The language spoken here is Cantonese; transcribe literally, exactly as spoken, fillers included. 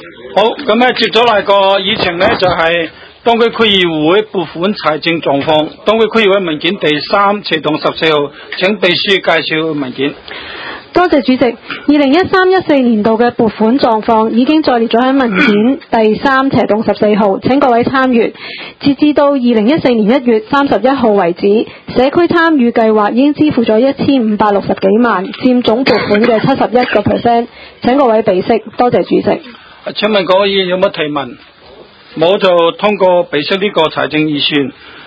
好，咁咧接咗嚟個議程咧就係、是、東區區議會撥款財政狀況。東區區議會文件第三斜棟十四號，請秘書介紹文件。 多謝主席。二零一三一四年度嘅撥款狀況已經載列咗喺文件第三斜棟十四號，請各位參閱。截至到二零一四年一月三十一號為止，社區參與計劃已經支付咗一千五百六十幾萬，佔總撥款嘅七十一個 percent。請各位備悉，多謝主席。 請問各位議員有冇提問？冇就通過備悉呢個財政預算。